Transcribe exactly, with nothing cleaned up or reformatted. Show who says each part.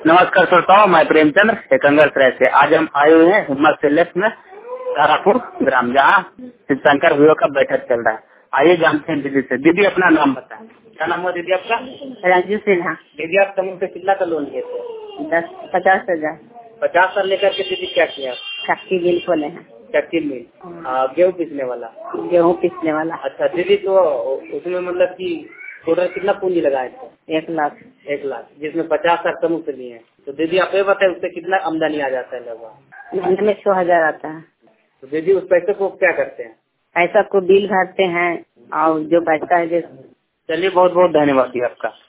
Speaker 1: नमस्कार श्रोताओं, मैं प्रेमचंद्र एकंगरसराय से। आज हम आए हुए हैं हिम्मत से लेफ्ट में तारापुर ग्राम, जहाँ शिवशंकर भैया का बैठक चल रहा है। आइए जानते हैं दीदी से। दीदी अपना नाम बताएं। क्या नाम हुआ दीदी आपका?
Speaker 2: राजू सिन्हा।
Speaker 1: दीदी आप समूह से कितना का लोन लिए थे?
Speaker 2: दस पचास हजार
Speaker 1: पचास हजार लेकर के दीदी क्या किया?
Speaker 2: चक्की मिल खोले हैं।
Speaker 1: चक्की मिल, गेहूँ पीसने वाला।
Speaker 2: गेहूँ पीसने वाला।
Speaker 1: अच्छा दीदी, तो उसमें मतलब की टोटल कितना पूंजी लगाए थे?
Speaker 2: एक लाख।
Speaker 1: एक लाख, जिसमें पचास हजार समूह से लिए हैं। तो दीदी आप ये बताए उससे कितना आमदनी आ जाता है लगभग?
Speaker 2: महीने में छह हजार आता है।
Speaker 1: तो दीदी उस पैसे को क्या करते हैं?
Speaker 2: पैसा को बिल भरते हैं और जो बचता है।
Speaker 1: चलिए, बहुत बहुत धन्यवाद जी आपका।